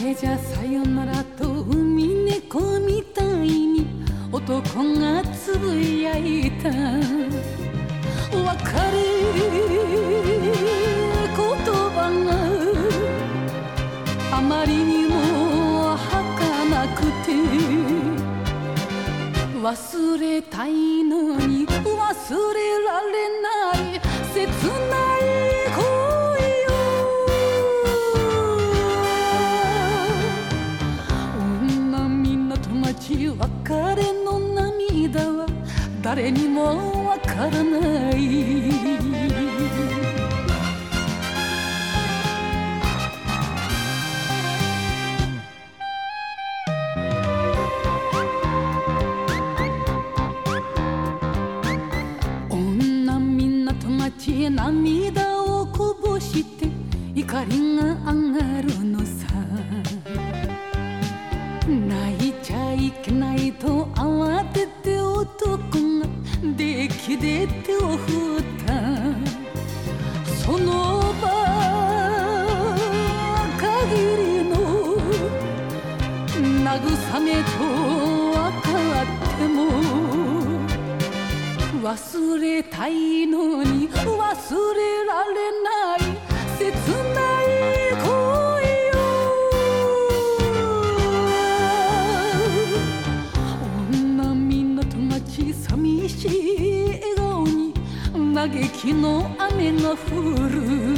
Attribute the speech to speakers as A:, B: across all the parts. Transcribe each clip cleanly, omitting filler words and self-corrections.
A: れじゃさよならと海猫みたいに男がつぶやいた。別れ言葉があまりにも儚くて、忘れたいのに忘れられない切ない恋よ。女港町別れの涙は誰にもわからない。涙をこぼして怒りが上がるのさ。泣いちゃいけないと慌てて男がデッキで手を振った。その場限りの慰めと分かっても忘れたいのに忘れられない切ない恋よ。女港町寂しい笑顔に嘆きの雨が降る。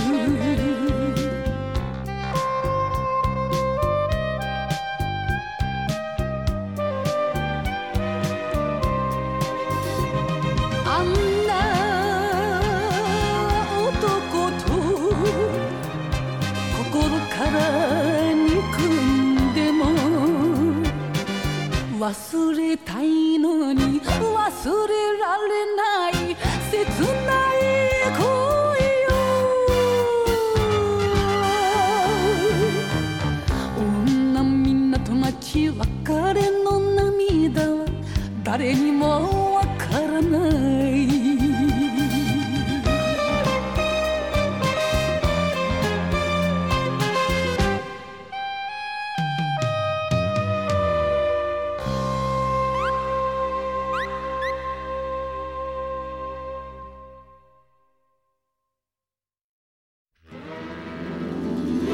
A: あんな男と心から憎んでも忘れたいのに忘れられない切ない恋よ。女港町別れの涙は誰にもわからない。